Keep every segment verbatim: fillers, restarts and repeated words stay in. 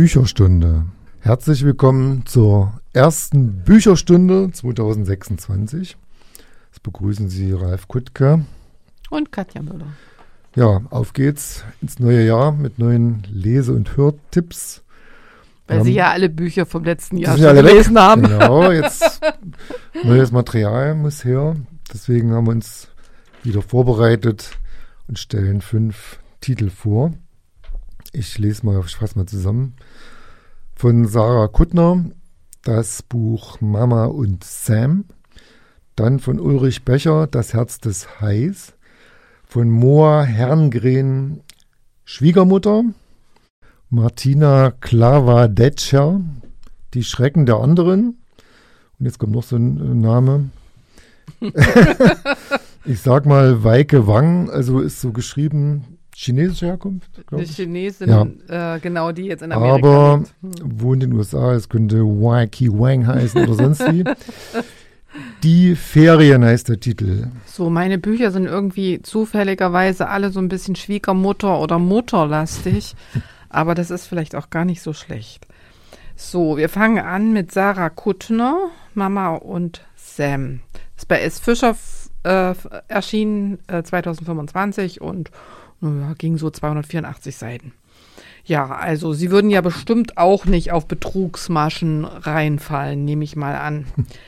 Bücherstunde. Herzlich willkommen zur ersten Bücherstunde zwanzig sechsundzwanzig. Es begrüßen Sie Ralf Kuttke und Katja Müller. Ja, auf geht's ins neue Jahr mit neuen Lese- und Hörtipps. Weil Wir Sie haben, ja alle Bücher vom letzten Jahr schon ja gelesen weg. haben. Genau, jetzt neues Material muss her. Deswegen haben wir uns wieder vorbereitet und stellen fünf Titel vor. Ich lese mal, ich fasse mal zusammen. Von Sarah Kuttner das Buch Mama und Sam. Dann von Ulrich Becher Das Herz des Hais. Von Moa Herngren Schwiegermutter. Martina Klavadetscher Die Schrecken der anderen. Und jetzt kommt noch so ein Name. Ich sag mal Weike Wang, also ist so geschrieben chinesische Herkunft, glaube ich. Die Chinesin, ja. äh, genau, die jetzt in Amerika Aber lebt. Hm. wohnt in den U S A, es könnte Waiki Wang heißen oder sonst wie. Die Ferien heißt der Titel. So, meine Bücher sind irgendwie zufälligerweise alle so ein bisschen Schwiegermutter- oder Mutterlastig, aber das ist vielleicht auch gar nicht so schlecht. So, wir fangen an mit Sarah Kuttner, Mama und Sam. Ist bei S. Fischer äh, erschienen äh, zwanzig fünfundzwanzig und ja, ging so zweihundertvierundachtzig Seiten. Ja, also Sie würden ja bestimmt auch nicht auf Betrugsmaschen reinfallen, nehme ich mal an.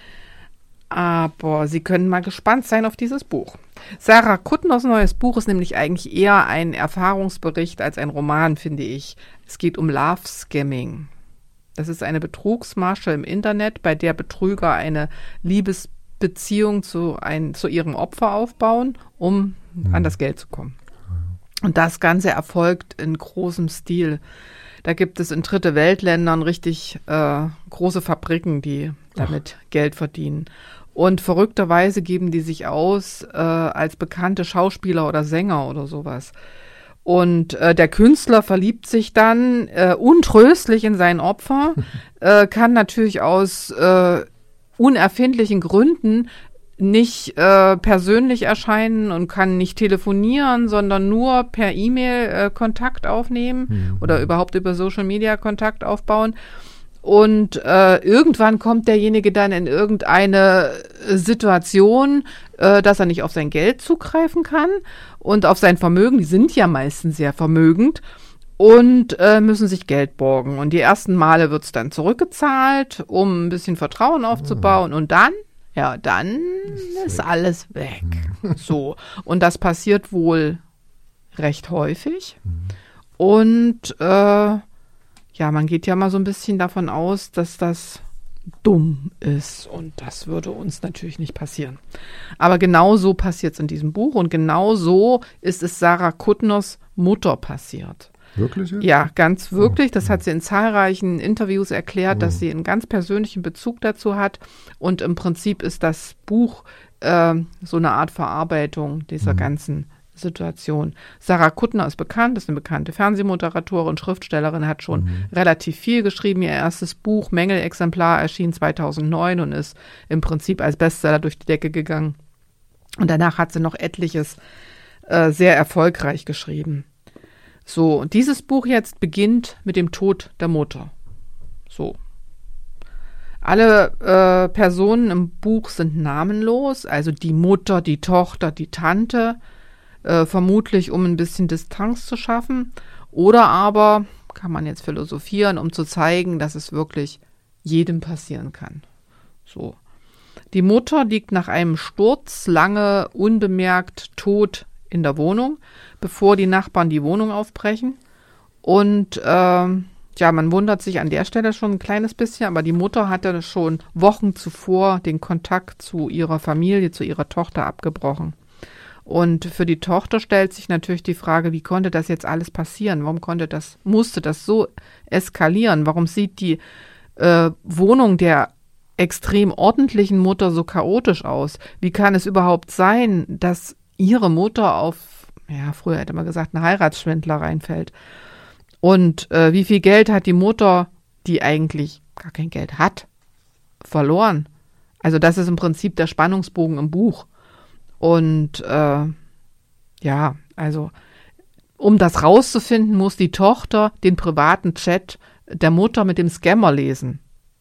Aber Sie können mal gespannt sein auf dieses Buch. Sarah Kuttners neues Buch ist nämlich eigentlich eher ein Erfahrungsbericht als ein Roman, finde ich. Es geht um Love Scamming. Das ist eine Betrugsmasche im Internet, bei der Betrüger eine Liebesbeziehung zu, ein, zu ihrem Opfer aufbauen, um mhm. an das Geld zu kommen. Und das Ganze erfolgt in großem Stil. Da gibt es in Dritte Weltländern richtig äh, große Fabriken, die damit Ach. Geld verdienen. Und verrückterweise geben die sich aus äh, als bekannte Schauspieler oder Sänger oder sowas. Und äh, der Künstler verliebt sich dann äh, untröstlich in sein Opfer, äh, kann natürlich aus äh, unerfindlichen Gründen nicht äh, persönlich erscheinen und kann nicht telefonieren, sondern nur per E-Mail äh, Kontakt aufnehmen mhm. oder überhaupt über Social Media Kontakt aufbauen. Und äh, irgendwann kommt derjenige dann in irgendeine Situation, äh, dass er nicht auf sein Geld zugreifen kann und auf sein Vermögen. Die sind ja meistens sehr vermögend und äh, müssen sich Geld borgen. Und die ersten Male wird es dann zurückgezahlt, um ein bisschen Vertrauen aufzubauen. Und dann Ja, dann ist alles weg. So. Und das passiert wohl recht häufig. Und äh, ja, man geht ja mal so ein bisschen davon aus, dass das dumm ist. Und das würde uns natürlich nicht passieren. Aber genau so passiert es in diesem Buch. Und genau so ist es Sarah Kuttners Mutter passiert. Wirklich? Jetzt? Ja, ganz wirklich. Das hat sie in zahlreichen Interviews erklärt, dass sie einen ganz persönlichen Bezug dazu hat. Und im Prinzip ist das Buch äh, so eine Art Verarbeitung dieser mhm. ganzen Situation. Sarah Kuttner ist bekannt, ist eine bekannte Fernsehmoderatorin, Schriftstellerin, hat schon mhm. relativ viel geschrieben. Ihr erstes Buch, Mängelexemplar, erschien zweitausendneun und ist im Prinzip als Bestseller durch die Decke gegangen. Und danach hat sie noch etliches äh, sehr erfolgreich geschrieben. So, dieses Buch jetzt beginnt mit dem Tod der Mutter. So. Alle äh, Personen im Buch sind namenlos, also die Mutter, die Tochter, die Tante, äh, vermutlich um ein bisschen Distanz zu schaffen. Oder aber, kann man jetzt philosophieren, um zu zeigen, dass es wirklich jedem passieren kann. So. Die Mutter liegt nach einem Sturz lange unbemerkt tot in der Wohnung, bevor die Nachbarn die Wohnung aufbrechen. Und ähm, ja, man wundert sich an der Stelle schon ein kleines bisschen, aber die Mutter hatte schon Wochen zuvor den Kontakt zu ihrer Familie, zu ihrer Tochter abgebrochen. Und für die Tochter stellt sich natürlich die Frage, wie konnte das jetzt alles passieren? Warum konnte das, musste das so eskalieren? Warum sieht die äh, Wohnung der extrem ordentlichen Mutter so chaotisch aus? Wie kann es überhaupt sein, dass ihre Mutter auf, ja, früher hätte man gesagt, einen Heiratsschwindler reinfällt? Und äh, wie viel Geld hat die Mutter, die eigentlich gar kein Geld hat, verloren? Also das ist im Prinzip der Spannungsbogen im Buch. Und äh, ja, also um das rauszufinden, muss die Tochter den privaten Chat der Mutter mit dem Scammer lesen.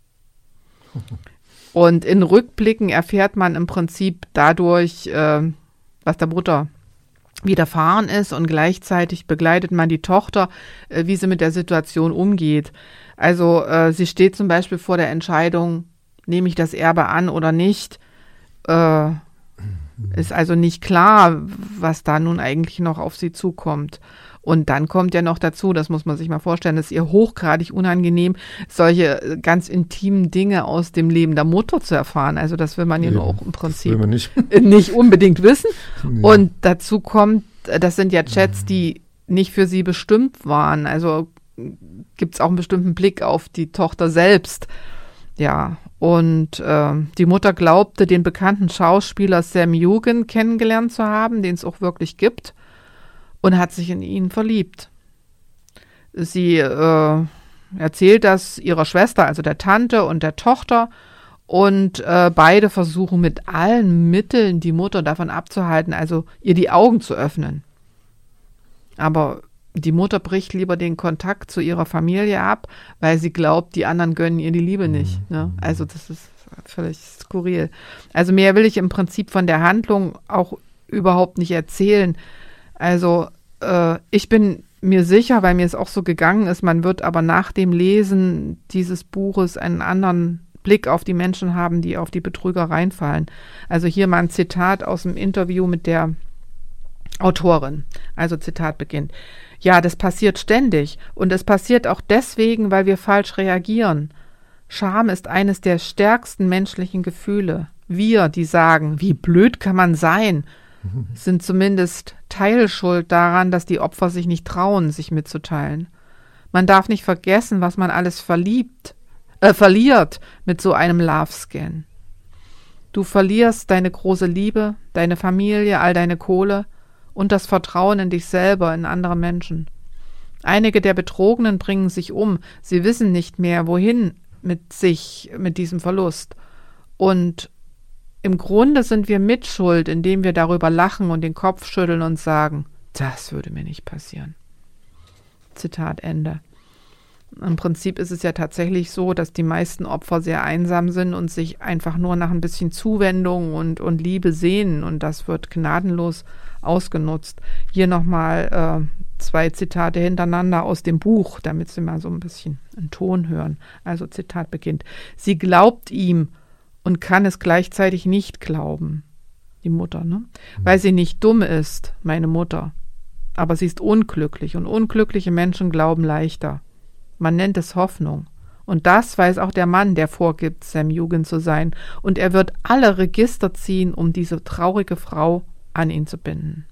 Und in Rückblicken erfährt man im Prinzip dadurch, äh, was der Mutter widerfahren ist, und gleichzeitig begleitet man die Tochter, äh, wie sie mit der Situation umgeht. Also äh, sie steht zum Beispiel vor der Entscheidung, nehme ich das Erbe an oder nicht. Äh, ist also nicht klar, was da nun eigentlich noch auf sie zukommt. Und dann kommt ja noch dazu, das muss man sich mal vorstellen, es ist ihr hochgradig unangenehm, solche ganz intimen Dinge aus dem Leben der Mutter zu erfahren. Also das will man ja auch im Prinzip nicht. nicht unbedingt wissen. Nee. Und dazu kommt, das sind ja Chats, die nicht für sie bestimmt waren. Also gibt es auch einen bestimmten Blick auf die Tochter selbst. Ja, und äh, die Mutter glaubte, den bekannten Schauspieler Sam Heughan kennengelernt zu haben, den es auch wirklich gibt. Und hat sich in ihn verliebt. Sie äh, erzählt das ihrer Schwester, also der Tante und der Tochter. Und äh, beide versuchen mit allen Mitteln, die Mutter davon abzuhalten, also ihr die Augen zu öffnen. Aber die Mutter bricht lieber den Kontakt zu ihrer Familie ab, weil sie glaubt, die anderen gönnen ihr die Liebe nicht. Ne? Also das ist völlig skurril. Also mehr will ich im Prinzip von der Handlung auch überhaupt nicht erzählen. Also äh, ich bin mir sicher, weil mir es auch so gegangen ist, man wird aber nach dem Lesen dieses Buches einen anderen Blick auf die Menschen haben, die auf die Betrüger reinfallen. Also hier mal ein Zitat aus dem Interview mit der Autorin. Also Zitat beginnt. Ja, das passiert ständig und es passiert auch deswegen, weil wir falsch reagieren. Scham ist eines der stärksten menschlichen Gefühle. Wir, die sagen, wie blöd kann man sein, sind zumindest teilschuld daran, dass die Opfer sich nicht trauen, sich mitzuteilen. Man darf nicht vergessen, was man alles verliebt, äh, verliert mit so einem Love-Scan. Du verlierst deine große Liebe, deine Familie, all deine Kohle und das Vertrauen in dich selber, in andere Menschen. Einige der Betrogenen bringen sich um. Sie wissen nicht mehr, wohin mit sich, mit diesem Verlust. Und im Grunde sind wir mitschuld, indem wir darüber lachen und den Kopf schütteln und sagen, das würde mir nicht passieren. Zitat Ende. Im Prinzip ist es ja tatsächlich so, dass die meisten Opfer sehr einsam sind und sich einfach nur nach ein bisschen Zuwendung und, und Liebe sehnen. Und das wird gnadenlos ausgenutzt. Hier nochmal äh, zwei Zitate hintereinander aus dem Buch, damit Sie mal so ein bisschen einen Ton hören. Also Zitat beginnt. Sie glaubt ihm und kann es gleichzeitig nicht glauben. Die Mutter, ne? Mhm. Weil sie nicht dumm ist, meine Mutter. Aber sie ist unglücklich und unglückliche Menschen glauben leichter. Man nennt es Hoffnung. Und das weiß auch der Mann, der vorgibt, Sam Heughan zu sein. Und er wird alle Register ziehen, um diese traurige Frau an ihn zu binden.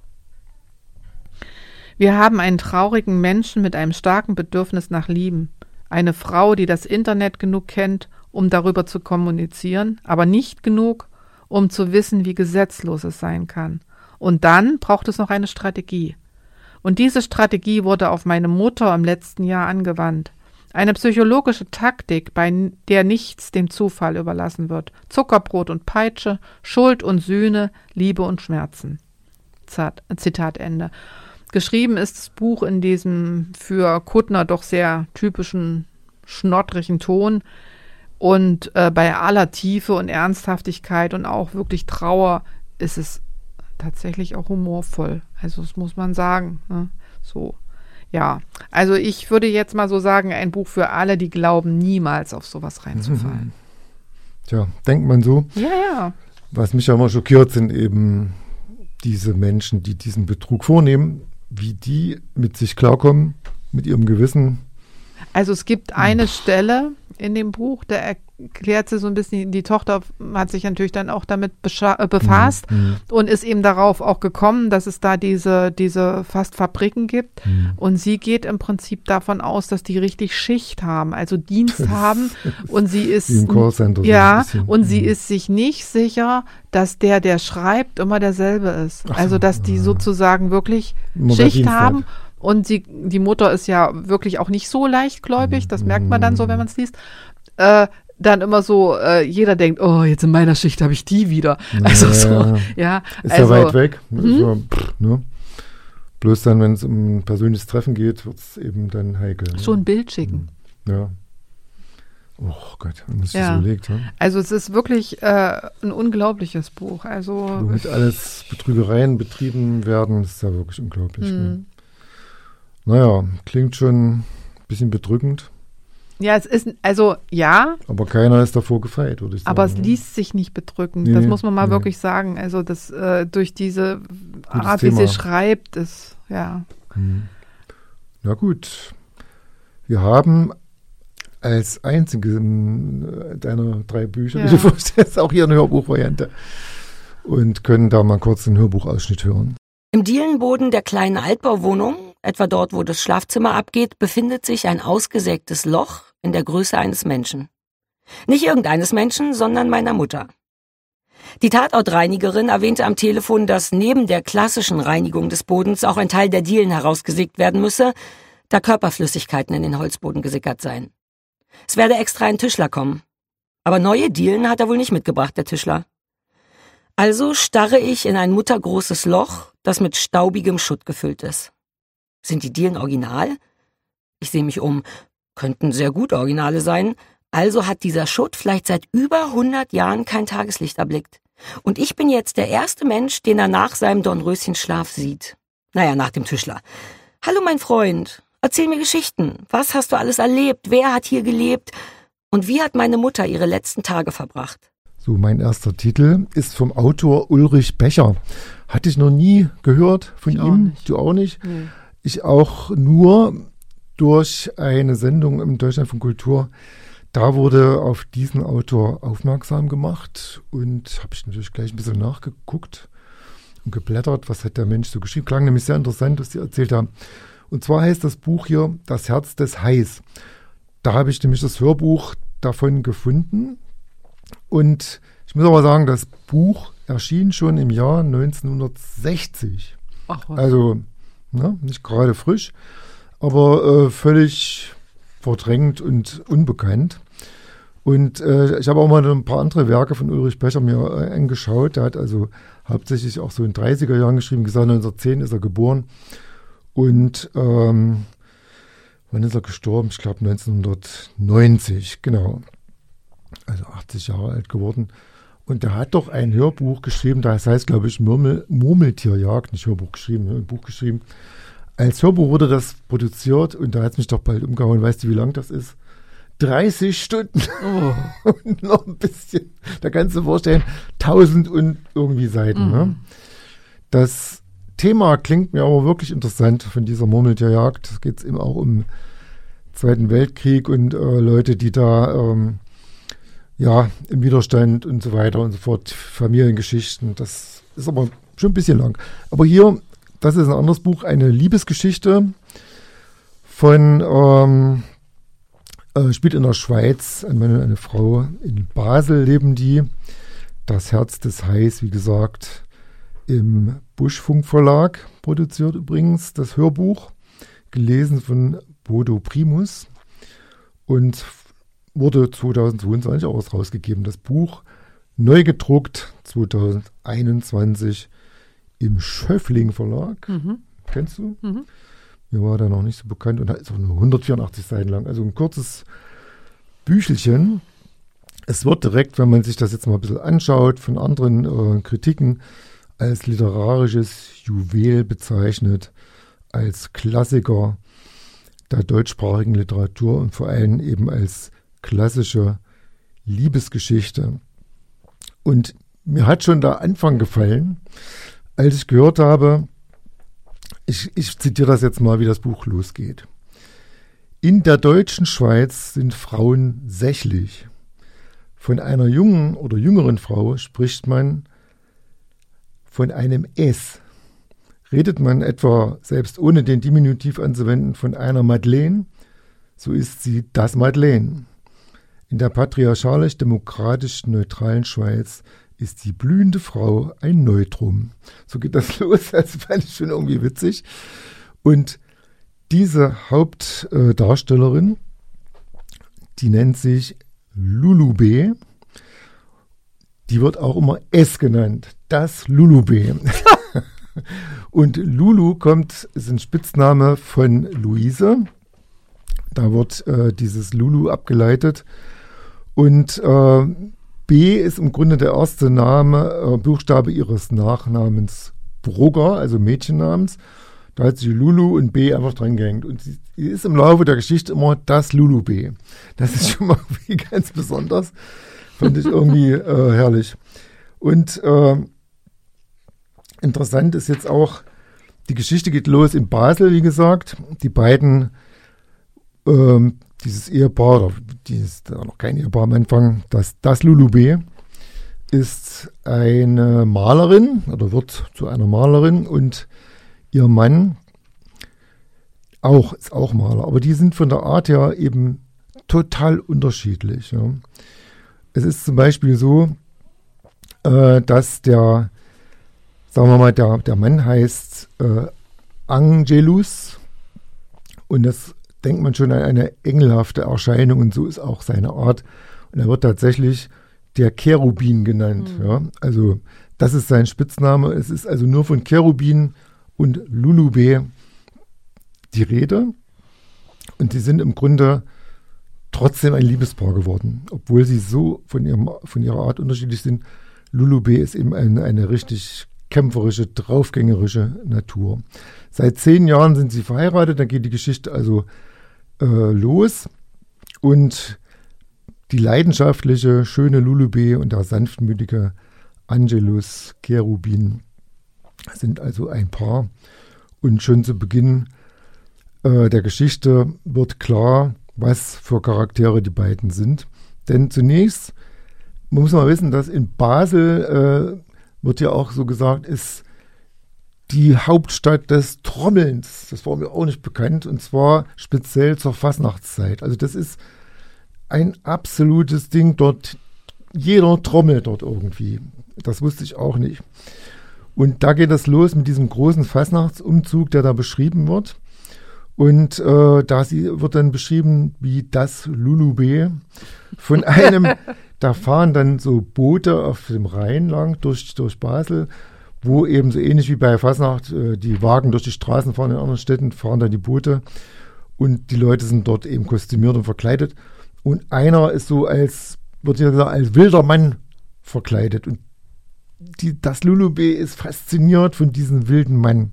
Wir haben einen traurigen Menschen mit einem starken Bedürfnis nach Lieben. Eine Frau, die das Internet genug kennt, um darüber zu kommunizieren, aber nicht genug, um zu wissen, wie gesetzlos es sein kann. Und dann braucht es noch eine Strategie. Und diese Strategie wurde auf meine Mutter im letzten Jahr angewandt. Eine psychologische Taktik, bei der nichts dem Zufall überlassen wird. Zuckerbrot und Peitsche, Schuld und Sühne, Liebe und Schmerzen. Zitat Ende. Geschrieben ist das Buch in diesem für Kuttner doch sehr typischen, schnottrigen Ton. Und äh, bei aller Tiefe und Ernsthaftigkeit und auch wirklich Trauer ist es tatsächlich auch humorvoll. Also das muss man sagen. Ne? So, ja. Also ich würde jetzt mal so sagen, ein Buch für alle, die glauben, niemals auf sowas reinzufallen. Mhm. Tja, denkt man so. Ja, ja. Was mich ja immer schockiert, sind eben diese Menschen, die diesen Betrug vornehmen, wie die mit sich klarkommen, mit ihrem Gewissen. Also es gibt eine Stelle in dem Buch, da erklärt sie so ein bisschen, die Tochter hat sich natürlich dann auch damit bescha- befasst mhm. und ist eben darauf auch gekommen, dass es da diese, diese fast Fabriken gibt. Mhm. Und sie geht im Prinzip davon aus, dass die richtig Schicht haben, also Dienst haben. Und sie ist, wie im Callcenter ja, so ein und sie mhm. ist sich nicht sicher, dass der, der schreibt, immer derselbe ist. Ach so, also, dass die ja. sozusagen wirklich Immer Schicht haben. Und sie, die Mutter ist ja wirklich auch nicht so leichtgläubig, das merkt man dann so, wenn man es liest. Äh, dann immer so, äh, jeder denkt, oh, jetzt in meiner Schicht habe ich die wieder. Naja, also so, ja. Ist also, ja weit weg. Hm? Also, pff, ne? Bloß dann, wenn es um ein persönliches Treffen geht, wird es eben dann heikel. Ne? Schon ein Bild schicken. Ja. Oh Gott, wenn man sich Ja. das überlegt. Ja? Also es ist wirklich äh, ein unglaubliches Buch. Also Womit alles Betrügereien betrieben werden, ist ja wirklich unglaublich. Mhm. Ja. Naja, klingt schon ein bisschen bedrückend. ja, es ist, also ja, Aber keiner ist davor gefeit, würde ich sagen. aber es liest sich nicht bedrückend. Nee, das muss man mal nee. wirklich sagen. Also das äh, durch diese Gutes Art, wie Thema. sie schreibt, ist, ja. Hm. Na gut. Wir haben als einzige äh, deiner drei Bücher, Ja. die du vorstellst, auch hier eine Hörbuchvariante. Und können da mal kurz einen Hörbuchausschnitt hören. Im Dielenboden der kleinen Altbauwohnung, etwa dort, wo das Schlafzimmer abgeht, befindet sich ein ausgesägtes Loch in der Größe eines Menschen. Nicht irgendeines Menschen, sondern meiner Mutter. Die Tatortreinigerin erwähnte am Telefon, dass neben der klassischen Reinigung des Bodens auch ein Teil der Dielen herausgesägt werden müsse, da Körperflüssigkeiten in den Holzboden gesickert seien. Es werde extra ein Tischler kommen. Aber neue Dielen hat er wohl nicht mitgebracht, der Tischler. Also starre ich in ein muttergroßes Loch, das mit staubigem Schutt gefüllt ist. Sind die Dielen original? Ich sehe mich um. Könnten sehr gut Originale sein. Also hat dieser Schutt vielleicht seit über hundert Jahren kein Tageslicht erblickt. Und ich bin jetzt der erste Mensch, den er nach seinem Dornröschenschlaf sieht. Naja, nach dem Tischler. Hallo, mein Freund. Erzähl mir Geschichten. Was hast du alles erlebt? Wer hat hier gelebt? Und wie hat meine Mutter ihre letzten Tage verbracht? So, mein erster Titel ist vom Autor Ulrich Becher. Hatte ich noch nie gehört von Ich auch ihm. nicht. Du auch nicht? Nee. Ich auch nur durch eine Sendung im Deutschlandfunk Kultur. Da wurde auf diesen Autor aufmerksam gemacht und habe ich natürlich gleich ein bisschen nachgeguckt und geblättert, was hat der Mensch so geschrieben. Klang nämlich sehr interessant, was die erzählt haben. Und zwar heißt das Buch hier Das Herz des Hais. Da habe ich nämlich das Hörbuch davon gefunden. Und ich muss aber sagen, das Buch erschien schon im Jahr neunzehnhundertsechzig. Ach was. Also ne, nicht gerade frisch, aber äh, völlig verdrängt und unbekannt. Und äh, ich habe auch mal ein paar andere Werke von Ulrich Becher mir äh, angeschaut. Der hat also hauptsächlich auch so in den dreißiger Jahren geschrieben, gesagt neunzehnhundertzehn ist er geboren. Und ähm, wann ist er gestorben? Ich glaube neunzehnhundertneunzig, genau. Also achtzig Jahre alt geworden. Und der hat doch ein Hörbuch geschrieben, das heißt, glaube ich, Murmel, Murmeltierjagd, nicht Hörbuch geschrieben, ein Buch geschrieben. Als Hörbuch wurde das produziert und da hat es mich doch bald umgehauen. Weißt du, wie lang das ist? dreißig Stunden Oh. und noch ein bisschen. Da kannst du dir vorstellen, tausend und irgendwie Seiten. Mhm. Ne? Das Thema klingt mir aber wirklich interessant von dieser Murmeltierjagd. Es geht eben auch um Zweiten Weltkrieg und äh, Leute, die da ähm, ja im Widerstand und so weiter und so fort, Familiengeschichten. Das ist aber schon ein bisschen lang. Aber hier, das ist ein anderes Buch, eine Liebesgeschichte von ähm, äh, spielt in der Schweiz, ein Mann und eine Frau. In Basel leben die. Das Herz des Hais, wie gesagt, im Buschfunk Verlag produziert übrigens das Hörbuch, gelesen von Bodo Primus und wurde zweitausendzweiundzwanzig auch rausgegeben. Das Buch neu gedruckt zweitausendeinundzwanzig im Schöffling Verlag. Mhm. Kennst du? Mhm. Mir war der noch nicht so bekannt und ist auch nur hundertvierundachtzig Seiten lang. Also ein kurzes Büchelchen. Es wird direkt, wenn man sich das jetzt mal ein bisschen anschaut, von anderen äh, Kritiken als literarisches Juwel bezeichnet, als Klassiker der deutschsprachigen Literatur und vor allem eben als klassische Liebesgeschichte. Und mir hat schon der Anfang gefallen, als ich gehört habe, ich, ich zitiere das jetzt mal, wie das Buch losgeht. In der deutschen Schweiz sind Frauen sächlich. Von einer jungen oder jüngeren Frau spricht man von einem S. Redet man etwa, selbst ohne den Diminutiv anzuwenden, von einer Madeleine, so ist sie das Madeleine. In der patriarchalisch-demokratisch-neutralen Schweiz ist die blühende Frau ein Neutrum. So geht das los, das fand ich schon irgendwie witzig. Und diese Hauptdarstellerin, die nennt sich Lulubé, die wird auch immer S genannt, das Lulubé. Und Lulu kommt, ist ein Spitzname von Luise. Da wird äh, dieses Lulu abgeleitet. Und äh, B ist im Grunde der erste Name, äh, Buchstabe ihres Nachnamens Brugger, also Mädchennamens. Da hat sie Lulu und B einfach dran gehängt. Und sie, sie ist im Laufe der Geschichte immer das Lulu B. Das ist schon mal irgendwie ganz besonders. Fand ich irgendwie äh, herrlich. Und äh, interessant ist jetzt auch, die Geschichte geht los in Basel, wie gesagt. Die beiden, ähm, dieses Ehepaar, oder dieses, da noch kein Ehepaar am Anfang, das, das Lulu B. ist eine Malerin oder wird zu einer Malerin und ihr Mann auch, ist auch Maler, aber die sind von der Art her eben total unterschiedlich. Ja. Es ist zum Beispiel so, äh, dass der, sagen wir mal, der, der Mann heißt äh, Angelus und das denkt man schon an eine engelhafte Erscheinung und so ist auch seine Art. Und er wird tatsächlich der Cherubin genannt. Mhm. Ja. Also das ist sein Spitzname. Es ist also nur von Cherubin und Lulu B die Rede. Und sie sind im Grunde trotzdem ein Liebespaar geworden, obwohl sie so von, ihrem, von ihrer Art unterschiedlich sind. Lulu B ist eben eine, eine richtig kämpferische, draufgängerische Natur. Seit zehn Jahren sind sie verheiratet, dann geht die Geschichte also äh, los. Und die leidenschaftliche, schöne Lulu B und der sanftmütige Angelus Cherubin sind also ein Paar. Und schon zu Beginn äh, der Geschichte wird klar, was für Charaktere die beiden sind. Denn zunächst muss man wissen, dass in Basel, äh, wird ja auch so gesagt, ist die Hauptstadt des Trommelns. Das war mir auch nicht bekannt. Und zwar speziell zur Fastnachtszeit. Also das ist ein absolutes Ding dort. Jeder trommelt dort irgendwie. Das wusste ich auch nicht. Und da geht es los mit diesem großen Fastnachtsumzug, der da beschrieben wird. Und äh, da sie, wird dann beschrieben wie das Lulu B. Von einem, da fahren dann so Boote auf dem Rhein lang durch, durch Basel, wo eben so ähnlich wie bei Fastnacht äh, die Wagen durch die Straßen fahren in anderen Städten, fahren dann die Boote. Und die Leute sind dort eben kostümiert und verkleidet. Und einer ist so als, wird ja gesagt, als wilder Mann verkleidet. Und die, das Lulu B ist fasziniert von diesem wilden Mann.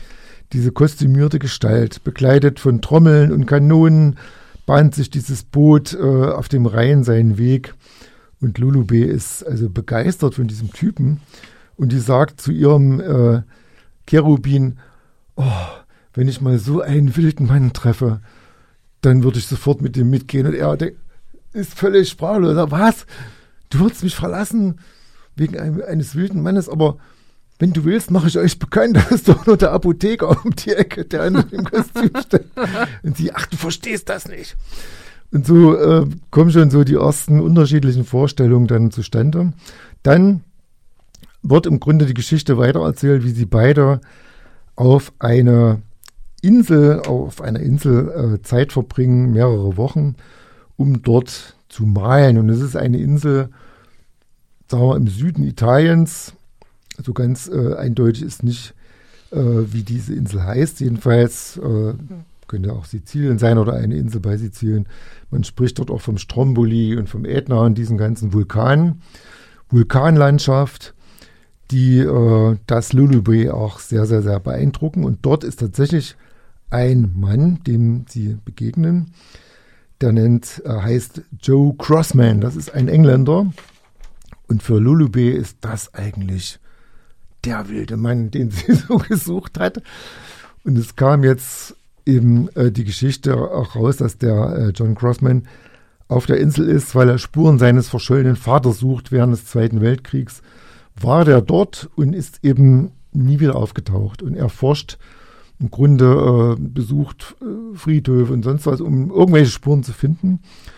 Diese kostümierte Gestalt, begleitet von Trommeln und Kanonen, bahnt sich dieses Boot äh, auf dem Rhein seinen Weg. Und Lulu B ist also begeistert von diesem Typen. Und die sagt zu ihrem äh, Cherubin, oh, wenn ich mal so einen wilden Mann treffe, dann würde ich sofort mit dem mitgehen. Und er der ist völlig sprachlos. Was? Du würdest mich verlassen wegen einem, eines wilden Mannes, aber wenn du willst, mache ich euch bekannt. Das ist doch nur der Apotheker um die Ecke, der in dem Kostüm steht. Und sie, ach, du verstehst das nicht. Und so äh, kommen schon so die ersten unterschiedlichen Vorstellungen dann zustande. Dann wird im Grunde die Geschichte weitererzählt, wie sie beide auf eine Insel, auf einer Insel äh, Zeit verbringen, mehrere Wochen, um dort zu malen. Und es ist eine Insel, sagen wir, im Süden Italiens. So ganz äh, eindeutig ist nicht, äh, wie diese Insel heißt. Jedenfalls äh, könnte auch Sizilien sein oder eine Insel bei Sizilien. Man spricht dort auch vom Stromboli und vom Ätna und diesen ganzen Vulkanen. Vulkanlandschaft, die äh, das Lulu B auch sehr, sehr, sehr beeindrucken. Und dort ist tatsächlich ein Mann, dem sie begegnen, der nennt, äh, heißt Joe Crossman. Das ist ein Engländer. Und für Lulu B ist das eigentlich der wilde Mann, den sie so gesucht hat. Und es kam jetzt eben äh, die Geschichte auch raus, dass der äh, John Crossman auf der Insel ist, weil er Spuren seines verschollenen Vaters sucht während des Zweiten Weltkriegs. War der dort und ist eben nie wieder aufgetaucht. Und er forscht im Grunde, äh, besucht äh, Friedhöfe und sonst was, um irgendwelche Spuren zu finden.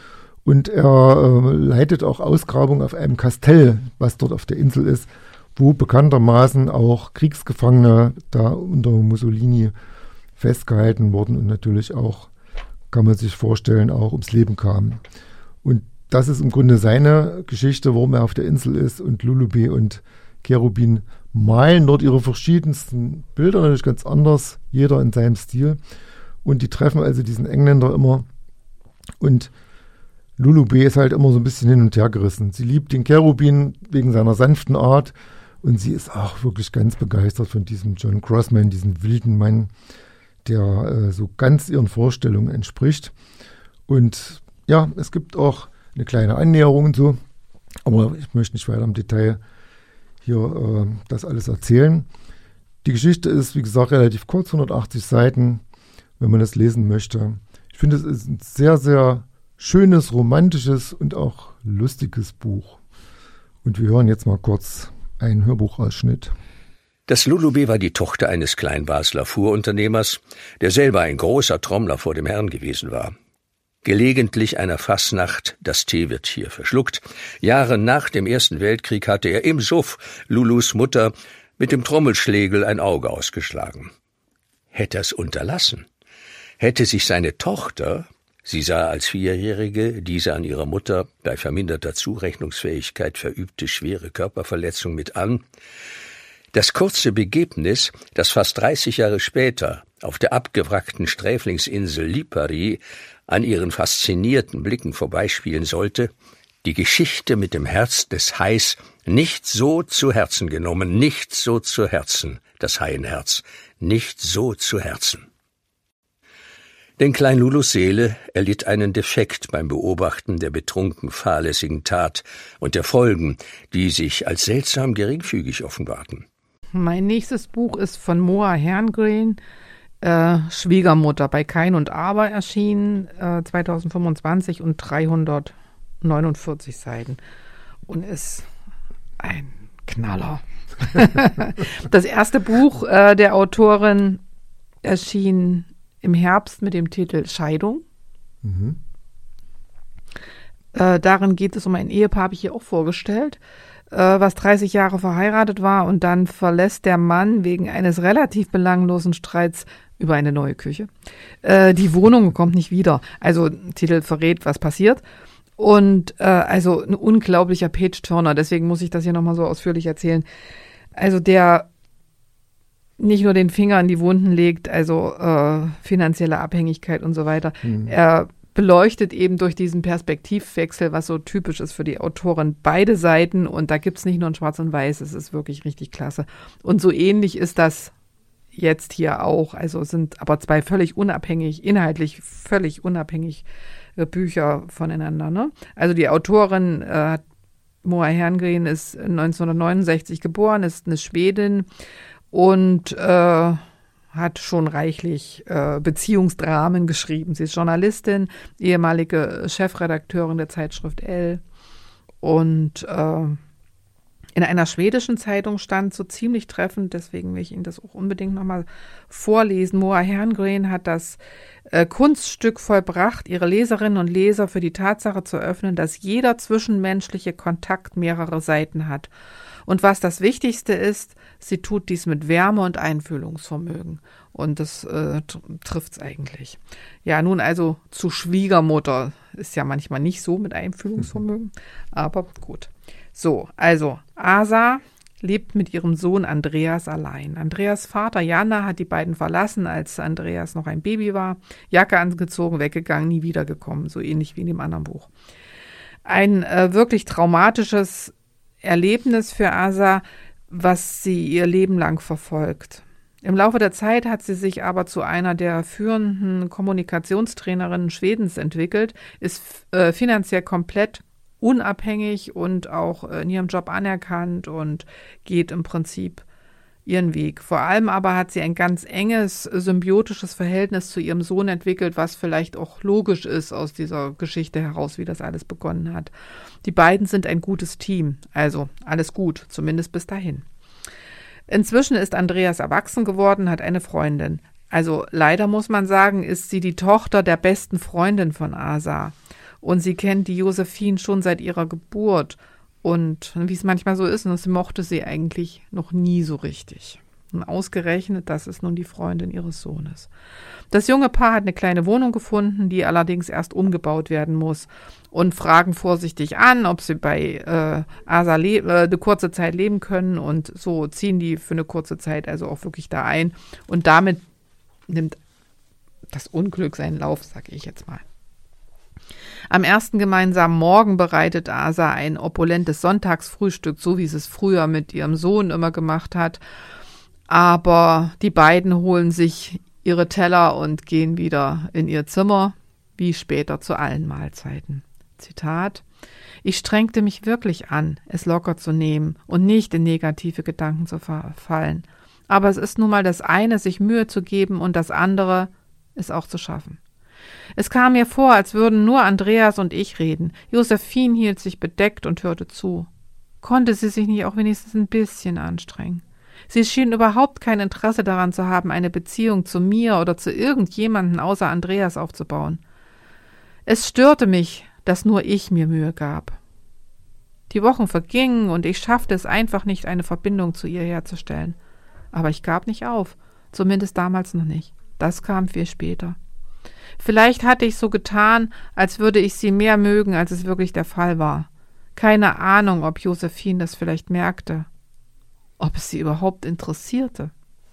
Und er äh, leitet auch Ausgrabungen auf einem Kastell, was dort auf der Insel ist, wo bekanntermaßen auch Kriegsgefangene da unter Mussolini festgehalten wurden und natürlich auch, kann man sich vorstellen, auch ums Leben kamen. Und das ist im Grunde seine Geschichte, warum er auf der Insel ist. Und Lulu B und Cherubin malen dort ihre verschiedensten Bilder, natürlich ganz anders, jeder in seinem Stil. Und die treffen also diesen Engländer immer Und Lulu B. ist halt immer so ein bisschen hin und her gerissen. Sie liebt den Cherubin wegen seiner sanften Art und sie ist auch wirklich ganz begeistert von diesem John Grossman, diesem wilden Mann, der äh, so ganz ihren Vorstellungen entspricht. Und ja, es gibt auch eine kleine Annäherung und so, aber ich möchte nicht weiter im Detail hier äh, das alles erzählen. Die Geschichte ist, wie gesagt, relativ kurz, hundertachtzig Seiten, wenn man das lesen möchte. Ich finde, es ist ein sehr, sehr schönes, romantisches und auch lustiges Buch. Und wir hören jetzt mal kurz einen Hörbuchausschnitt. Das Lulu B. war die Tochter eines Kleinbasler Fuhrunternehmers, der selber ein großer Trommler vor dem Herrn gewesen war. Gelegentlich einer Fasnacht, das Tee wird hier verschluckt. Jahre nach dem Ersten Weltkrieg hatte er im Suff Lulus Mutter mit dem Trommelschlägel ein Auge ausgeschlagen. Hätte er's unterlassen, hätte sich seine Tochter, sie sah als Vierjährige diese an ihrer Mutter bei verminderter Zurechnungsfähigkeit verübte schwere Körperverletzung mit an, das kurze Begebnis, das fast dreißig Jahre später auf der abgewrackten Sträflingsinsel Lipari an ihren faszinierten Blicken vorbeispielen sollte, die Geschichte mit dem Herz des Hais nicht so zu Herzen genommen, nicht so zu Herzen, das Haienherz, nicht so zu Herzen. Denn Klein Lulus Seele erlitt einen Defekt beim Beobachten der betrunken fahrlässigen Tat und der Folgen, die sich als seltsam geringfügig offenbarten. Mein nächstes Buch ist von Moa Herngren, äh, Schwiegermutter, bei Kein und Aber erschienen, äh, zweitausendfünfundzwanzig und dreihundertneunundvierzig Seiten und ist ein Knaller. Das erste Buch äh, der Autorin erschien im Herbst mit dem Titel Scheidung. Mhm. Äh, darin geht es um ein Ehepaar, habe ich hier auch vorgestellt, äh, was dreißig Jahre verheiratet war und dann verlässt der Mann wegen eines relativ belanglosen Streits über eine neue Küche äh, die Wohnung und kommt nicht wieder. Also Titel verrät, was passiert. Und äh, also ein unglaublicher Page-Turner, deswegen muss ich das hier nochmal so ausführlich erzählen. Also der nicht nur den Finger in die Wunden legt, also äh, finanzielle Abhängigkeit und so weiter. Mhm. Er beleuchtet eben durch diesen Perspektivwechsel, was so typisch ist für die Autorin, beide Seiten und da gibt es nicht nur ein Schwarz und Weiß, es ist wirklich richtig klasse. Und so ähnlich ist das jetzt hier auch, also es sind aber zwei völlig unabhängig, inhaltlich völlig unabhängig äh, Bücher voneinander. Ne? Also die Autorin äh, Moa Herngren ist neunzehnhundertneunundsechzig geboren, ist eine Schwedin und äh, hat schon reichlich äh, Beziehungsdramen geschrieben. Sie ist Journalistin, ehemalige Chefredakteurin der Zeitschrift Elle und äh, in einer schwedischen Zeitung stand so ziemlich treffend, deswegen will ich Ihnen das auch unbedingt nochmal vorlesen. Moa Herngren hat das äh, Kunststück vollbracht, ihre Leserinnen und Leser für die Tatsache zu öffnen, dass jeder zwischenmenschliche Kontakt mehrere Seiten hat. Und was das Wichtigste ist, sie tut dies mit Wärme und Einfühlungsvermögen. Und das äh, trifft es eigentlich. Ja, nun also zu Schwiegermutter. Ist ja manchmal nicht so mit Einfühlungsvermögen, aber gut. So, also Asa lebt mit ihrem Sohn Andreas allein. Andreas Vater Janne hat die beiden verlassen, als Andreas noch ein Baby war. Jacke angezogen, weggegangen, nie wiedergekommen. So ähnlich wie in dem anderen Buch. Ein äh, wirklich traumatisches Erlebnis für Asa, was sie ihr Leben lang verfolgt. Im Laufe der Zeit hat sie sich aber zu einer der führenden Kommunikationstrainerinnen Schwedens entwickelt, ist äh, finanziell komplett unabhängig und auch in ihrem Job anerkannt und geht im Prinzip ihren Weg. Vor allem aber hat sie ein ganz enges, symbiotisches Verhältnis zu ihrem Sohn entwickelt, was vielleicht auch logisch ist aus dieser Geschichte heraus, wie das alles begonnen hat. Die beiden sind ein gutes Team, also alles gut, zumindest bis dahin. Inzwischen ist Andreas erwachsen geworden, hat eine Freundin. Also leider muss man sagen, ist sie die Tochter der besten Freundin von Asa. Und sie kennt die Josephine schon seit ihrer Geburt. Und wie es manchmal so ist, sie mochte sie eigentlich noch nie so richtig. Und ausgerechnet, das ist nun die Freundin ihres Sohnes. Das junge Paar hat eine kleine Wohnung gefunden, die allerdings erst umgebaut werden muss. Und fragen vorsichtig an, ob sie bei äh, Asa le- äh, eine kurze Zeit leben können. Und so ziehen die für eine kurze Zeit also auch wirklich da ein. Und damit nimmt das Unglück seinen Lauf, sage ich jetzt mal. Am ersten gemeinsamen Morgen bereitet Asa ein opulentes Sonntagsfrühstück, so wie sie es früher mit ihrem Sohn immer gemacht hat. Aber die beiden holen sich ihre Teller und gehen wieder in ihr Zimmer, wie später zu allen Mahlzeiten. Zitat: Ich strengte mich wirklich an, es locker zu nehmen und nicht in negative Gedanken zu verfallen. Aber es ist nun mal das eine, sich Mühe zu geben, und das andere, es auch zu schaffen. Es kam mir vor, als würden nur Andreas und ich reden. Josephine hielt sich bedeckt und hörte zu. Konnte sie sich nicht auch wenigstens ein bisschen anstrengen? Sie schien überhaupt kein Interesse daran zu haben, eine Beziehung zu mir oder zu irgendjemanden außer Andreas aufzubauen. Es störte mich, dass nur ich mir Mühe gab. Die Wochen vergingen und ich schaffte es einfach nicht, eine Verbindung zu ihr herzustellen. Aber ich gab nicht auf, zumindest damals noch nicht. Das kam viel später. Vielleicht hatte ich so getan, als würde ich sie mehr mögen, als es wirklich der Fall war. Keine Ahnung, ob Josephine das vielleicht merkte. Ob es sie überhaupt interessierte.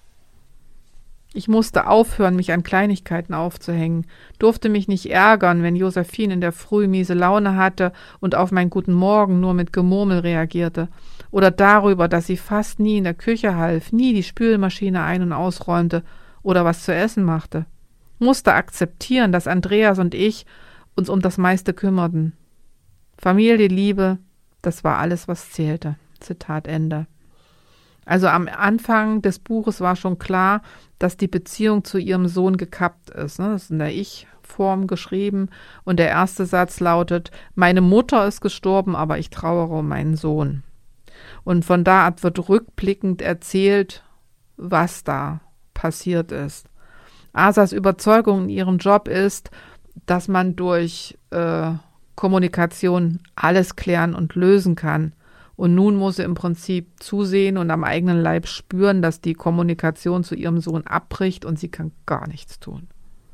Ich musste aufhören, mich an Kleinigkeiten aufzuhängen, durfte mich nicht ärgern, wenn Josephine in der Früh miese Laune hatte und auf meinen Guten Morgen nur mit Gemurmel reagierte, oder darüber, dass sie fast nie in der Küche half, nie die Spülmaschine ein- und ausräumte oder was zu essen machte. Musste akzeptieren, dass Andreas und ich uns um das meiste kümmerten. Familie, Liebe, das war alles, was zählte. Zitat Ende. Also am Anfang des Buches war schon klar, dass die Beziehung zu ihrem Sohn gekappt ist. Das ist in der Ich-Form geschrieben. Und der erste Satz lautet: Meine Mutter ist gestorben, aber ich trauere um meinen Sohn. Und von da ab wird rückblickend erzählt, was da passiert ist. Asas Überzeugung in ihrem Job ist, dass man durch äh, Kommunikation alles klären und lösen kann. Und nun muss sie im Prinzip zusehen und am eigenen Leib spüren, dass die Kommunikation zu ihrem Sohn abbricht und sie kann gar nichts tun.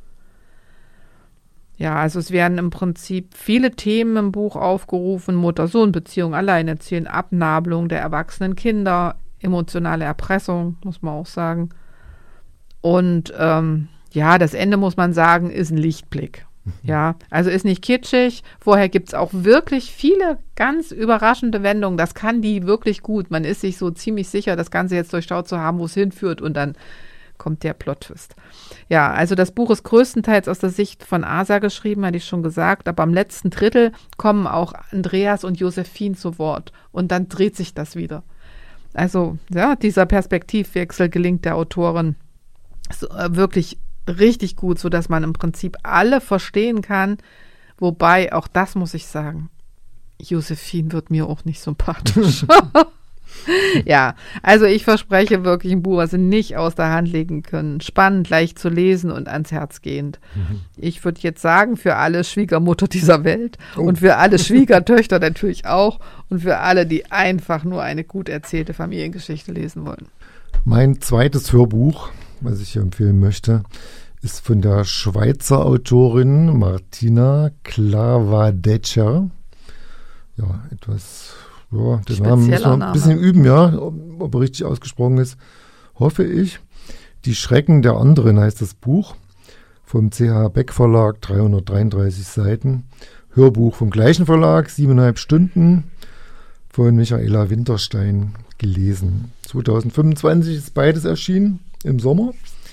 Ja, also es werden im Prinzip viele Themen im Buch aufgerufen: Mutter-Sohn-Beziehung, Alleinerziehung, Abnabelung der erwachsenen Kinder, emotionale Erpressung, muss man auch sagen. Und ähm, ja, das Ende, muss man sagen, ist ein Lichtblick. Ja, also ist nicht kitschig. Vorher gibt es auch wirklich viele ganz überraschende Wendungen. Das kann die wirklich gut. Man ist sich so ziemlich sicher, das Ganze jetzt durchschaut zu haben, wo es hinführt, und dann kommt der Plot-Twist. Ja, also das Buch ist größtenteils aus der Sicht von Asa geschrieben, hatte ich schon gesagt, aber am letzten Drittel kommen auch Andreas und Josephine zu Wort und dann dreht sich das wieder. Also ja, dieser Perspektivwechsel gelingt der Autorin so, äh, wirklich richtig gut, sodass man im Prinzip alle verstehen kann, wobei, auch das muss ich sagen, Josephine wird mir auch nicht sympathisch. Ja, also ich verspreche wirklich ein Buch, was Sie nicht aus der Hand legen können. Spannend, leicht zu lesen und ans Herz gehend. Mhm. Ich würde jetzt sagen, für alle Schwiegermutter dieser Welt oh. und für alle Schwiegertöchter natürlich auch und für alle, die einfach nur eine gut erzählte Familiengeschichte lesen wollen. Mein zweites Hörbuch, was ich hier empfehlen möchte, ist von der Schweizer Autorin Martina Klavadetscher. Ja, etwas, ja, den Namen muss man ein bisschen üben, ja, ob er richtig ausgesprochen ist, hoffe ich. Die Schrecken der anderen heißt das Buch, vom C H Beck Verlag, dreihundertdreiunddreißig Seiten. Hörbuch vom gleichen Verlag, siebeneinhalb Stunden, von Michaela Winterstein gelesen. zwanzig fünfundzwanzig ist beides erschienen, im Sommer.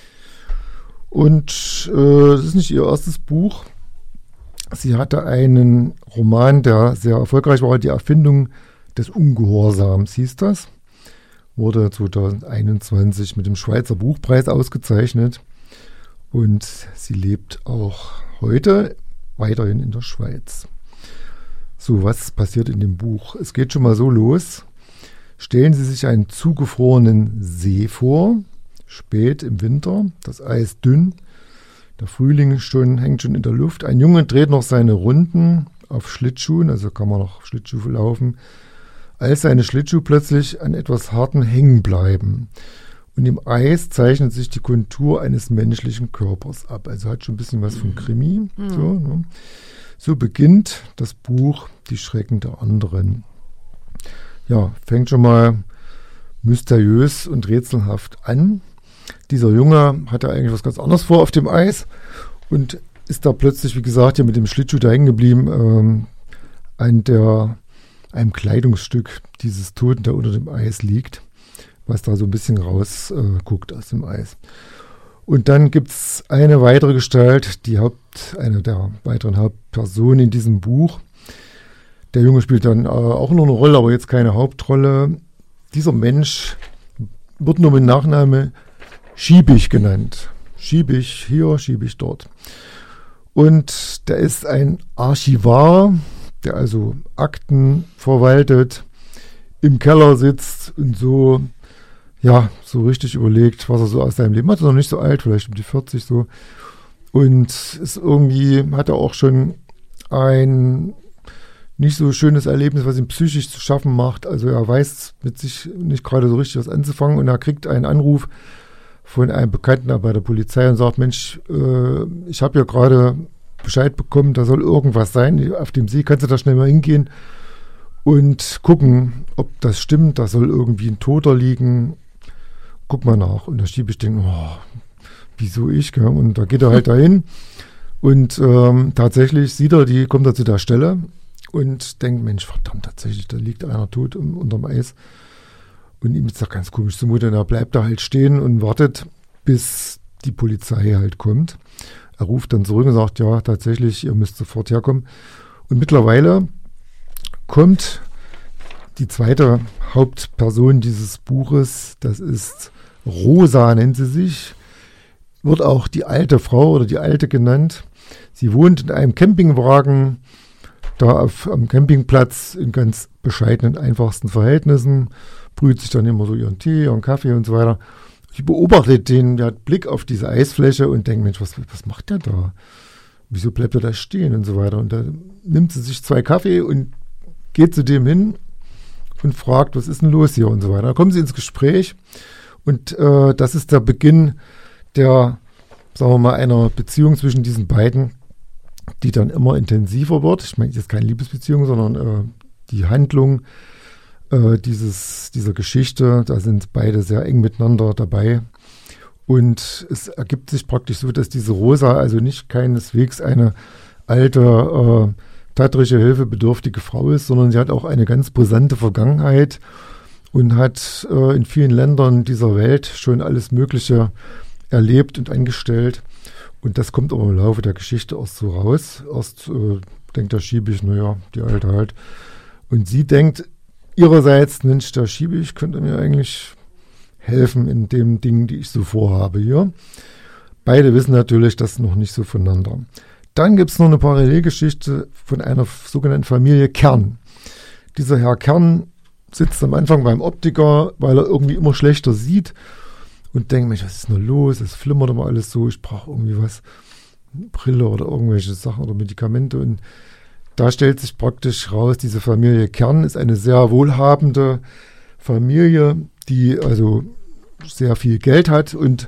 Und äh, das ist nicht ihr erstes Buch. Sie hatte einen Roman, der sehr erfolgreich war, Die Erfindung des Ungehorsams hieß das. Wurde zwanzig einundzwanzig mit dem Schweizer Buchpreis ausgezeichnet. Und sie lebt auch heute weiterhin in der Schweiz. So, was passiert in dem Buch? Es geht schon mal so los. Stellen Sie sich einen zugefrorenen See vor, spät im Winter, das Eis dünn, der Frühling schon, hängt schon in der Luft. Ein Junge dreht noch seine Runden auf Schlittschuhen, also kann man noch Schlittschuh laufen, als seine Schlittschuhe plötzlich an etwas Hartem hängen bleiben. Und im Eis zeichnet sich die Kontur eines menschlichen Körpers ab. Also hat schon ein bisschen was von Krimi. Mhm. So, ne? So beginnt das Buch Die Schrecken der anderen. Ja, fängt schon mal mysteriös und rätselhaft an. Dieser Junge hatte eigentlich was ganz anderes vor auf dem Eis und ist da plötzlich, wie gesagt, hier mit dem Schlittschuh da hängen geblieben, ähm, ein der, einem Kleidungsstück dieses Toten, der unter dem Eis liegt, was da so ein bisschen rausguckt äh, aus dem Eis. Und dann gibt es eine weitere Gestalt, die Haupt, eine der weiteren Hauptpersonen in diesem Buch. Der Junge spielt dann äh, auch noch eine Rolle, aber jetzt keine Hauptrolle. Dieser Mensch wird nur mit Nachname Schiebig genannt. Schiebig hier, Schiebig dort. Und der ist ein Archivar, der also Akten verwaltet, im Keller sitzt und so, ja, so richtig überlegt, was er so aus seinem Leben hat. Er ist noch nicht so alt, vielleicht um die vierzig so. Und ist irgendwie, hat er auch schon ein nicht so schönes Erlebnis, was ihm psychisch zu schaffen macht. Also er weiß mit sich nicht gerade so richtig was anzufangen und er kriegt einen Anruf von einem Bekannten bei der Polizei und sagt, Mensch, äh, ich habe ja gerade Bescheid bekommen, da soll irgendwas sein auf dem See, kannst du da schnell mal hingehen und gucken, ob das stimmt, da soll irgendwie ein Toter liegen, guck mal nach. Und da schiebe ich denke, oh, wieso ich? Gell? Und da geht er halt dahin und ähm, tatsächlich sieht er, die kommt er zu der Stelle und denkt, Mensch, verdammt, tatsächlich, da liegt einer tot um, unterm Eis. Und ihm ist das ganz komisch zumute. Und er bleibt da halt stehen und wartet, bis die Polizei halt kommt. Er ruft dann zurück und sagt, ja, tatsächlich, ihr müsst sofort herkommen. Und mittlerweile kommt die zweite Hauptperson dieses Buches, das ist Rosa, nennt sie sich, wird auch die alte Frau oder die Alte genannt. Sie wohnt in einem Campingwagen, da auf, am Campingplatz in ganz bescheidenen, einfachsten Verhältnissen, brüht sich dann immer so ihren Tee, ihren Kaffee und so weiter. Ich beobachte den, der hat Blick auf diese Eisfläche und denke, Mensch, was, was macht der da? Wieso bleibt er da stehen und so weiter? Und da nimmt sie sich zwei Kaffee und geht zu dem hin und fragt, was ist denn los hier und so weiter. Da kommen sie ins Gespräch und äh, das ist der Beginn der, sagen wir mal, einer Beziehung zwischen diesen beiden, die dann immer intensiver wird. Ich meine, jetzt keine Liebesbeziehung, sondern äh, die Handlung äh, dieses, dieser Geschichte, da sind beide sehr eng miteinander dabei. Und es ergibt sich praktisch so, dass diese Rosa also nicht keineswegs eine alte, äh, tatterische, hilfebedürftige Frau ist, sondern sie hat auch eine ganz brisante Vergangenheit und hat äh, in vielen Ländern dieser Welt schon alles Mögliche erlebt und angestellt. Und das kommt aber im Laufe der Geschichte erst so raus. Erst äh, denkt der Schiebig, naja, die Alte halt. Und sie denkt ihrerseits, Mensch, der Schiebig könnte mir eigentlich helfen in dem Ding, die ich so vorhabe hier. Beide wissen natürlich das noch nicht so voneinander. Dann gibt es noch eine Parallelgeschichte von einer sogenannten Familie Kern. Dieser Herr Kern sitzt am Anfang beim Optiker, weil er irgendwie immer schlechter sieht und denkt, Mensch, was ist denn los? Es flimmert immer alles so, ich brauche irgendwie was, eine Brille oder irgendwelche Sachen oder Medikamente. Und da stellt sich praktisch raus, diese Familie Kern ist eine sehr wohlhabende Familie, die also sehr viel Geld hat und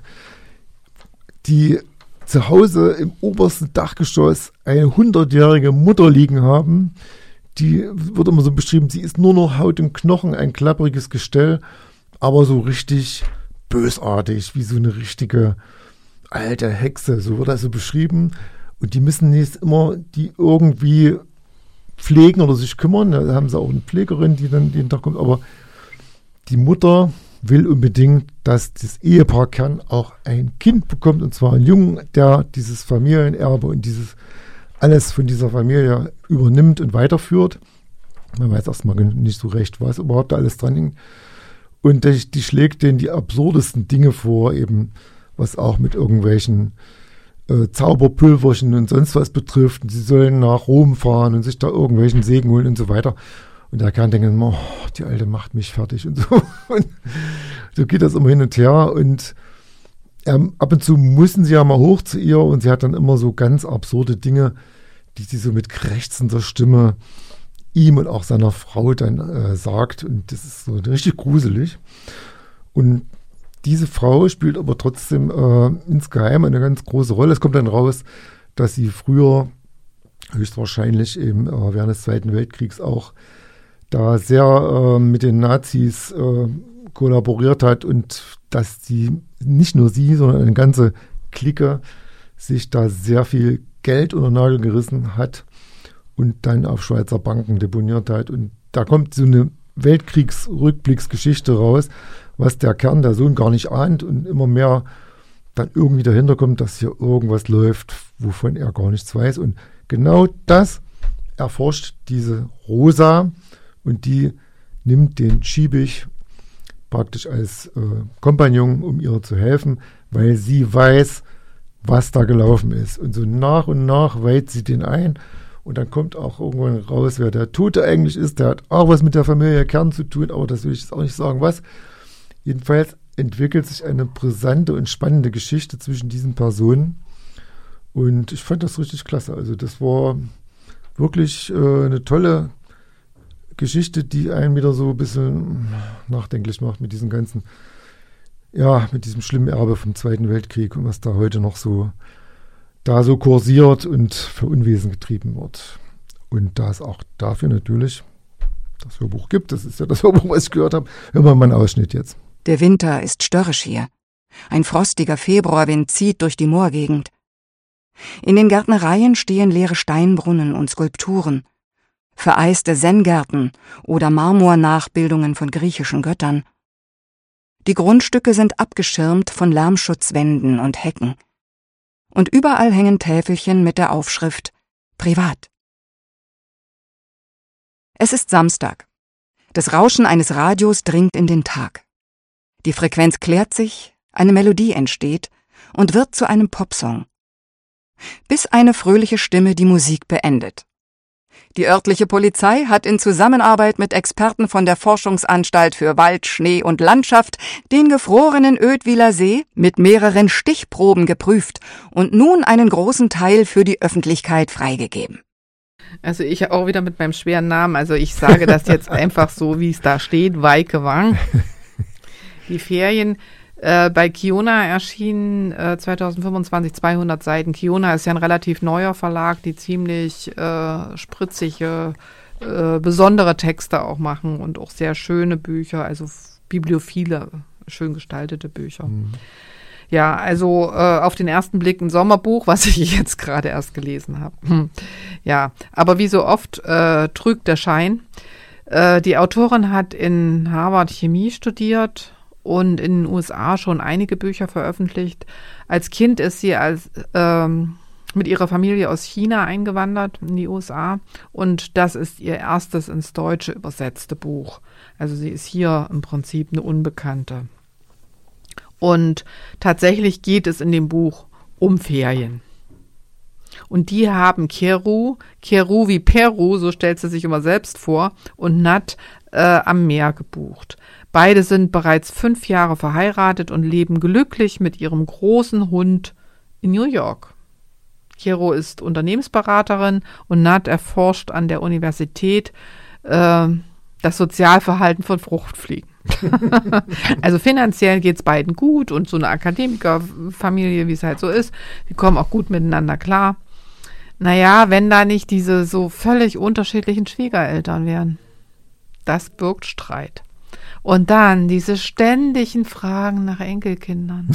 die zu Hause im obersten Dachgeschoss eine hundertjährige Mutter liegen haben. Die wird immer so beschrieben, sie ist nur noch Haut und Knochen, ein klappriges Gestell, aber so richtig bösartig, wie so eine richtige alte Hexe, so wird das so beschrieben. Und die müssen jetzt immer die irgendwie pflegen oder sich kümmern. Da haben sie auch eine Pflegerin, die dann jeden Tag kommt. Aber die Mutter will unbedingt, dass das Ehepaar Kern auch ein Kind bekommt, und zwar einen Jungen, der dieses Familienerbe und dieses alles von dieser Familie übernimmt und weiterführt. Man weiß erstmal nicht so recht, was überhaupt da alles dran hängt. Und die, die schlägt denen die absurdesten Dinge vor, eben was auch mit irgendwelchen äh, Zauberpulverchen und sonst was betrifft. Und sie sollen nach Rom fahren und sich da irgendwelchen Segen holen und so weiter. Und der Kern denkt, oh, die Alte macht mich fertig und so. Und so geht das immer hin und her. Und ähm, ab und zu müssen sie ja mal hoch zu ihr und sie hat dann immer so ganz absurde Dinge, die sie so mit krächzender Stimme ihm und auch seiner Frau dann äh, sagt. Und das ist so richtig gruselig. Und diese Frau spielt aber trotzdem äh, insgeheim eine ganz große Rolle. Es kommt dann raus, dass sie früher höchstwahrscheinlich eben äh, während des Zweiten Weltkriegs auch da sehr äh, mit den Nazis äh, kollaboriert hat und dass sie, nicht nur sie, sondern eine ganze Clique sich da sehr viel Geld unter den Nagel gerissen hat und dann auf Schweizer Banken deponiert hat. Und da kommt so eine Weltkriegsrückblicksgeschichte raus, was der Kern, der Sohn, gar nicht ahnt und immer mehr dann irgendwie dahinter kommt, dass hier irgendwas läuft, wovon er gar nichts weiß. Und genau das erforscht diese Rosa und die nimmt den Schiebig praktisch als äh, Kompagnon, um ihr zu helfen, weil sie weiß, was da gelaufen ist. Und so nach und nach weiht sie den ein und dann kommt auch irgendwann raus, wer der Tote eigentlich ist. Der hat auch was mit der Familie Kern zu tun, aber das will ich jetzt auch nicht sagen, was. Jedenfalls entwickelt sich eine brisante und spannende Geschichte zwischen diesen Personen und ich fand das richtig klasse. Also das war wirklich äh, eine tolle Geschichte, die einen wieder so ein bisschen nachdenklich macht mit diesem ganzen, ja, mit diesem schlimmen Erbe vom Zweiten Weltkrieg und was da heute noch so, da so kursiert und für Unwesen getrieben wird. Und da es auch dafür natürlich das Hörbuch gibt, das ist ja das Hörbuch, was ich gehört habe, hören wir mal einen Ausschnitt jetzt. Der Winter ist störrisch hier. Ein frostiger Februarwind zieht durch die Moorgegend. In den Gärtnereien stehen leere Steinbrunnen und Skulpturen, vereiste Zen-Gärten oder Marmornachbildungen von griechischen Göttern. Die Grundstücke sind abgeschirmt von Lärmschutzwänden und Hecken. Und überall hängen Täfelchen mit der Aufschrift »Privat«. Es ist Samstag. Das Rauschen eines Radios dringt in den Tag. Die Frequenz klärt sich, eine Melodie entsteht und wird zu einem Popsong. Bis eine fröhliche Stimme die Musik beendet. Die örtliche Polizei hat in Zusammenarbeit mit Experten von der Forschungsanstalt für Wald, Schnee und Landschaft den gefrorenen Oetwiler See mit mehreren Stichproben geprüft und nun einen großen Teil für die Öffentlichkeit freigegeben. Also ich auch wieder mit meinem schweren Namen, also ich sage das jetzt einfach so, wie es da steht, Weike Wang. Die Ferien äh, bei Kiona erschienen äh, zweitausendfünfundzwanzig zweihundert Seiten. Kiona ist ja ein relativ neuer Verlag, die ziemlich äh, spritzige, äh, besondere Texte auch machen und auch sehr schöne Bücher, also bibliophile, schön gestaltete Bücher. Mhm. Ja, also äh, auf den ersten Blick ein Sommerbuch, was ich jetzt gerade erst gelesen habe. Hm. Ja, aber wie so oft äh, trügt der Schein. Äh, die Autorin hat in Harvard Chemie studiert und in den U S A schon einige Bücher veröffentlicht. Als Kind ist sie als ähm, mit ihrer Familie aus China eingewandert in die U S A und das ist ihr erstes ins Deutsche übersetzte Buch. Also sie ist hier im Prinzip eine Unbekannte. Und tatsächlich geht es in dem Buch um Ferien. Und die haben Keru, Keru wie Peru, so stellt sie sich immer selbst vor, und Nat äh, am Meer gebucht. Beide sind bereits fünf Jahre verheiratet und leben glücklich mit ihrem großen Hund in New York. Keru ist Unternehmensberaterin und Nat erforscht an der Universität äh, das Sozialverhalten von Fruchtfliegen. Also finanziell geht's beiden gut und so eine Akademikerfamilie, wie es halt so ist, die kommen auch gut miteinander klar. Naja, wenn da nicht diese so völlig unterschiedlichen Schwiegereltern wären. Das birgt Streit. Und dann diese ständigen Fragen nach Enkelkindern.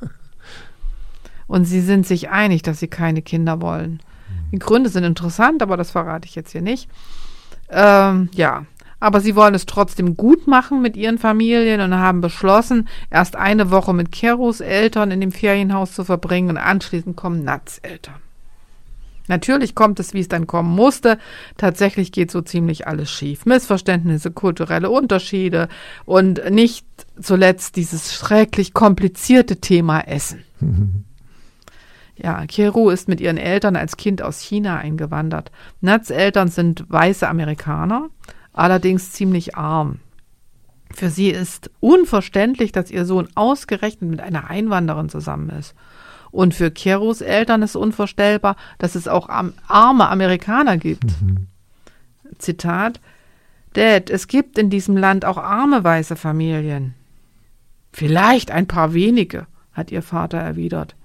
Und sie sind sich einig, dass sie keine Kinder wollen. Die Gründe sind interessant, aber das verrate ich jetzt hier nicht. Ähm, ja, aber sie wollen es trotzdem gut machen mit ihren Familien und haben beschlossen, erst eine Woche mit Kerus Eltern in dem Ferienhaus zu verbringen und anschließend kommen Nats Eltern. Natürlich kommt es, wie es dann kommen musste. Tatsächlich geht so ziemlich alles schief. Missverständnisse, kulturelle Unterschiede und nicht zuletzt dieses schrecklich komplizierte Thema Essen. Mhm. Ja, Keru ist mit ihren Eltern als Kind aus China eingewandert. Nats Eltern sind weiße Amerikaner, allerdings ziemlich arm. Für sie ist unverständlich, dass ihr Sohn ausgerechnet mit einer Einwanderin zusammen ist. Und für Kerus Eltern ist unvorstellbar, dass es auch arme Amerikaner gibt. Mhm. Zitat: Dad, es gibt in diesem Land auch arme weiße Familien. Vielleicht ein paar wenige, hat ihr Vater erwidert.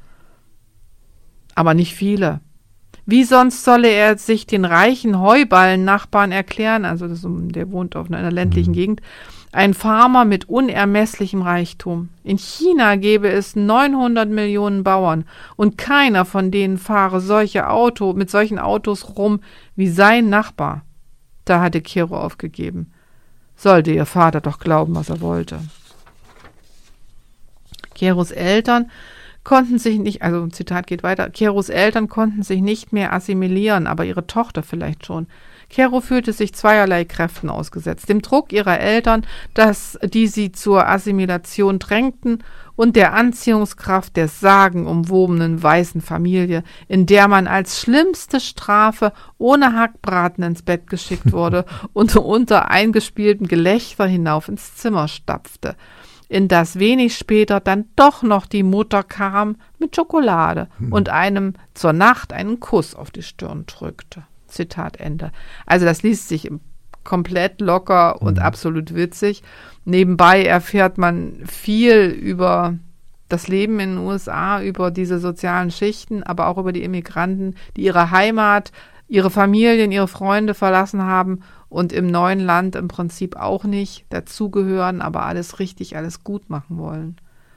Aber nicht viele. Wie sonst solle er sich den reichen Heuballen-Nachbarn erklären, also das, der wohnt auf einer ländlichen mhm. Gegend, Ein Farmer mit unermesslichem Reichtum. In China gäbe es neunhundert Millionen Bauern und keiner von denen fahre solche Auto, mit solchen Autos rum wie sein Nachbar. Da hatte Kero aufgegeben. Sollte ihr Vater doch glauben, was er wollte. Keros Eltern konnten sich nicht, also Zitat geht weiter, Keros Eltern konnten sich nicht mehr assimilieren, aber ihre Tochter vielleicht schon. Kero fühlte sich zweierlei Kräften ausgesetzt, dem Druck ihrer Eltern, dass die sie zur Assimilation drängten, und der Anziehungskraft der sagenumwobenen weißen Familie, in der man als schlimmste Strafe ohne Hackbraten ins Bett geschickt wurde und unter eingespieltem Gelächter hinauf ins Zimmer stapfte, in das wenig später dann doch noch die Mutter kam mit Schokolade hm. und einem zur Nacht einen Kuss auf die Stirn drückte. Zitat Ende. Also das liest sich komplett locker und mhm. absolut witzig. Nebenbei erfährt man viel über das Leben in den U S A, über diese sozialen Schichten, aber auch über die Immigranten, die ihre Heimat, ihre Familien, ihre Freunde verlassen haben und im neuen Land im Prinzip auch nicht dazugehören, aber alles richtig, alles gut machen wollen.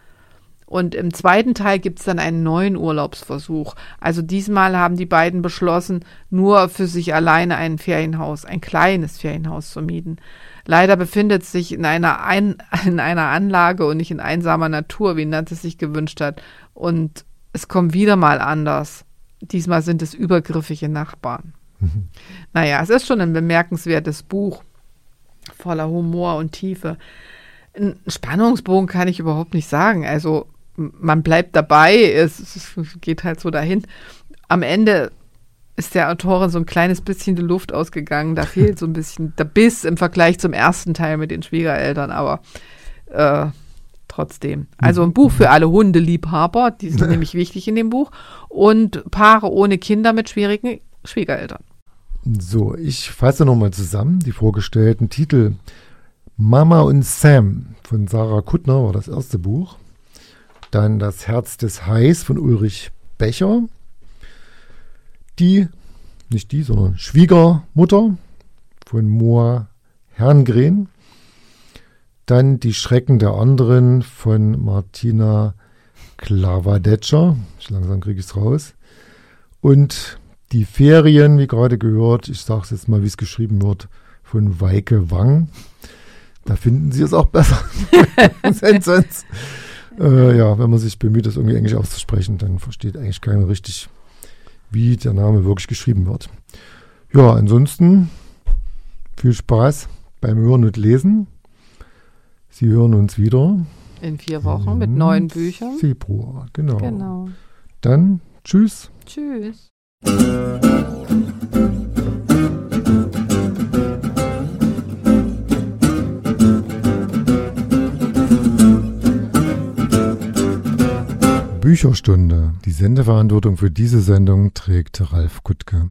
Und im zweiten Teil gibt es dann einen neuen Urlaubsversuch. Also diesmal haben die beiden beschlossen, nur für sich alleine ein Ferienhaus, ein kleines Ferienhaus zu mieten. Leider befindet es sich in einer, ein, in einer Anlage und nicht in einsamer Natur, wie Nat es sich gewünscht hat. Und es kommt wieder mal anders. Diesmal sind es übergriffige Nachbarn. Mhm. Naja, es ist schon ein bemerkenswertes Buch, voller Humor und Tiefe. Ein Spannungsbogen kann ich überhaupt nicht sagen. Also man bleibt dabei, es, es geht halt so dahin. Am Ende ist der Autorin so ein kleines bisschen die Luft ausgegangen. Da fehlt so ein bisschen der Biss im Vergleich zum ersten Teil mit den Schwiegereltern, aber äh, trotzdem. Also ein Buch für alle Hundeliebhaber, die sind nämlich wichtig in dem Buch, und Paare ohne Kinder mit schwierigen Schwiegereltern. So, ich fasse nochmal zusammen die vorgestellten Titel. Mama und Sam von Sarah Kuttner war das erste Buch. Dann Das Herz des Hais von Ulrich Becher. Die, nicht die, sondern Schwiegermutter von Moa Herngren. Dann Die Schrecken der anderen von Martina Klavadetscher. Langsam kriege ich es raus. Und Die Ferien, wie gerade gehört, ich sage es jetzt mal, wie es geschrieben wird, von Weike Wang. Da finden Sie es auch besser. Sonst, äh, ja, wenn man sich bemüht, das irgendwie Englisch auszusprechen, dann versteht eigentlich keiner richtig, wie der Name wirklich geschrieben wird. Ja, ansonsten viel Spaß beim Hören und Lesen. Sie hören uns wieder. In vier Wochen mit neuen Büchern. Februar, genau. Genau. Dann tschüss. Tschüss. Bücherstunde. Die Sendeverantwortung für diese Sendung trägt Ralf Kuttke.